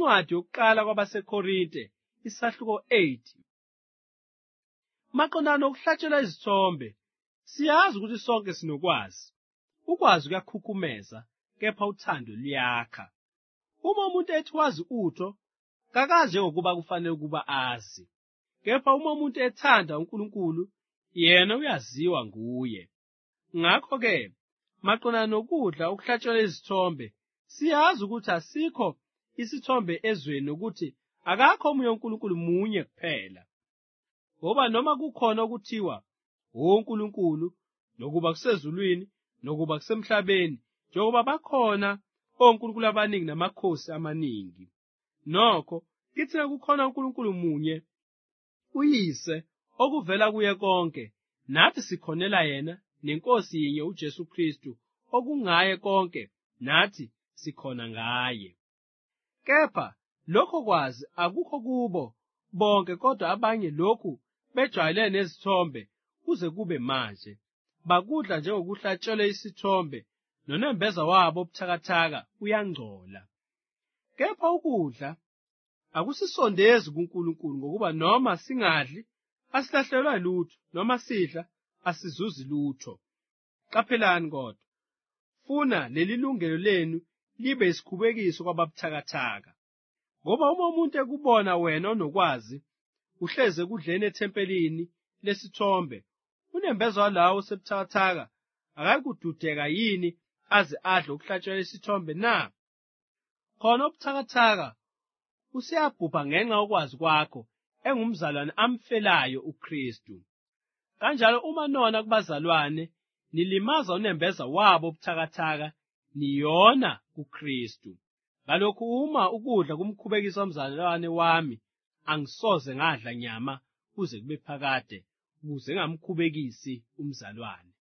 Incwadi yokuqala kwabaseKorinte, isahluko 8. Maqondana nokuhlatshelwa izithombe, siyazi ukuthi sonke sinokwazi. Ukwazi kuyakhukhumeza, kepha uthando luyakha. Uma umuntu ethi wazi utho, kakazi njengokuba kufanele ukuba azi. Kepha uma umuntu ethanda uNkulunkulu, yena uyaziwa nguye. Ngakho-ke, maqondana nokudla okuhlatshelwa izithombe, siyazi ukuthi asikho isithombe ezweni ukuthi akakho omunye uNkulunkulu munye kuphela. Ngoba noma kukhona okuthiwa uNkulunkulu, nokuba kusezulwini, nokuba kusemhlabeni, njengoba bakhona onkulunkulu abaningi namakhosi amaningi. Nokho, kithi kukhona uNkulunkulu munye, uYise, okuvela kuye konke, nathi sikhonela yena, neNkosi yinye uJesu Kristu, okungaye konke, nathi sikhona ngaye. Kepha lokho kwazi akukho kubo bonke, kodwa abanye lokhu bejwayele nezithombe kuze kube manje. Bakudla njengokuhlatshelwe isithombe, nonembeza wabo obuthakathaka uyangcola. Kepha ukudla akusisondezi kuNkulunkulu, ngokuba noma singadli asilahlelwa lutho, noma sidla asizuzi lutho. Qaphelani kodwa, funa leli lungelo lenu libe isikhubekiso kwababuthakathaka. Ngoba uma umuntu ekubona wena onokwazi, uhleze ekudleni ethempelini lesithombe, unembeza walawo osebuthakathaka akayikududeka yini aze adle ukuhlatshelwa isithombe na? Khona obuthakathaka usiyabhubha ngenxa yokwazi kwakho engumzalwane amfelayo uKristu. Kanjalo uma nona kubazalwane nilimaza unembeza wabo obuthakathaka, niyona uKristu. Ngalokhu uma ukudla kumkhubekisa umzalwane wami, angisoze ngadla nyama kuze kube phakade, ukuze ngamkhubekisi umzalwane.